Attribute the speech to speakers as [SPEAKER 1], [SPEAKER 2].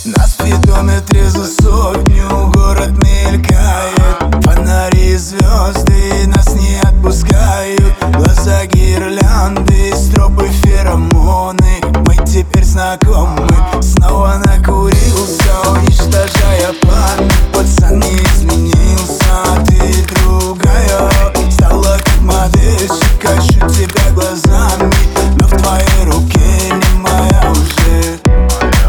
[SPEAKER 1] На спидометре за сотню город мелькает, фонари и звезды нас не отпускают. Глаза гирлянды, стропы, феромоны. Мы теперь знакомы. Снова накурился, уничтожая